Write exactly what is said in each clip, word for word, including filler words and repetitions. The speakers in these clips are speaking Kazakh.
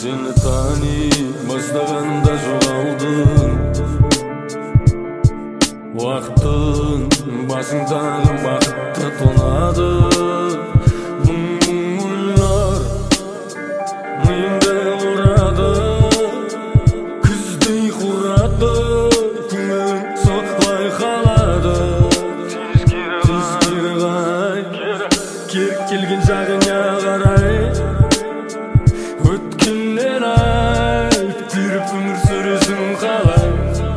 Seni tani başlaganda жоғалдың. Уақыттың басыңдағы бақытты тонады. Мұң-мұңлар миыңды ұрады, күздей құрады, күнің солай қалады. Күз кері қай, керек келген жағыңа қарай. Өткеннен айт, күріп өмір сүресің қалай.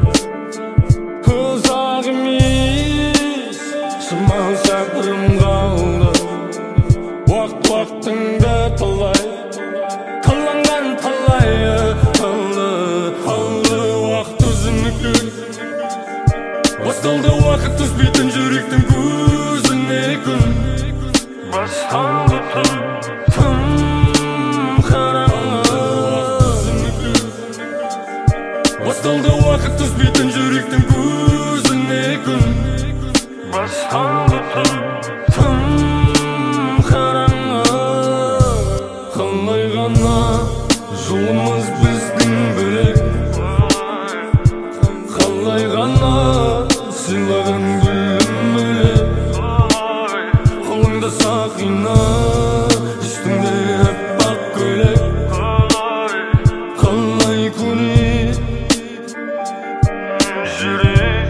Ұзақ емес, шамалы шақырым қалды. Уақыт-уақытыңды талай, таланған талайы алды. Алды уақыт өзінікі, басталды уақыт үзбейтін жүректің көзіне күн. Басталды түн, тым қараңғы. Басталды уақыт үзбейтін жүректің көзіне күн. Басталды түн, тым қараңғы. Қалай ғана жолымыз біздің бөлек, қалай ғана сыйлаған гүлім бөлек. Қолыңда сақина, үстіңде аппақ көйлек. Қалай көрет жүрек.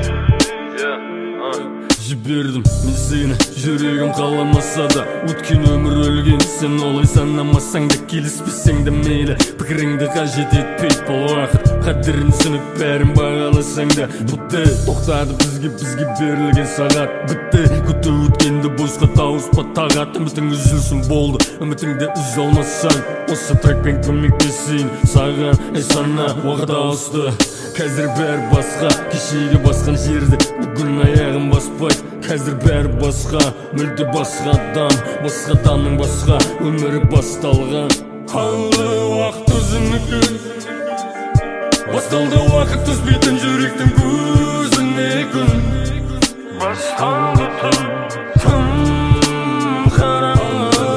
Жібердім мен сені, жүрегім қаламаса да. Өткен өмір өлген, сен олай санамасаң да, келіспесең де мейлі. Пікіріңді қажет етпейді бұл уақыт, қадірін түсініп бәрін бағаласаң да. Бітті, тоқтады бізге, бізге берілген сағат. Бітті, күту өткенді босқа тауыспа тағат. Үмітің үзілсін болды, үмітіңді үзе алмасаң, осы трекпен көмектесейін саған. Ей сана, уақыт ауысты, қазір бәрі басқа. Кешегі басқан жерді бүгін аяғым баспайды. Қазір бәрі басқа, мүлде басқа адам, басқа адамның басқа өмірі басталған. Алды уақыт өзінікі, басталды уақыт үзбейтін жүректің көзіне күн. Басталды түн, тым қараңғы.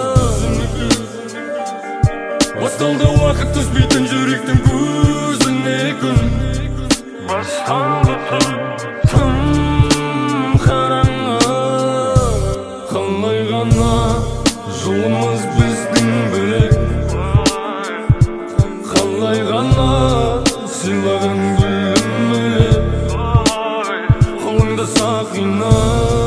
Басталды уақыт үзбейтін жүректің көзіне күн. Басталды түн, тым қараңғы. Қалай ғана жолымыз біздің бөлек, қалай ғана сыйлаған гүлім бөлек. Қолыңда сақина,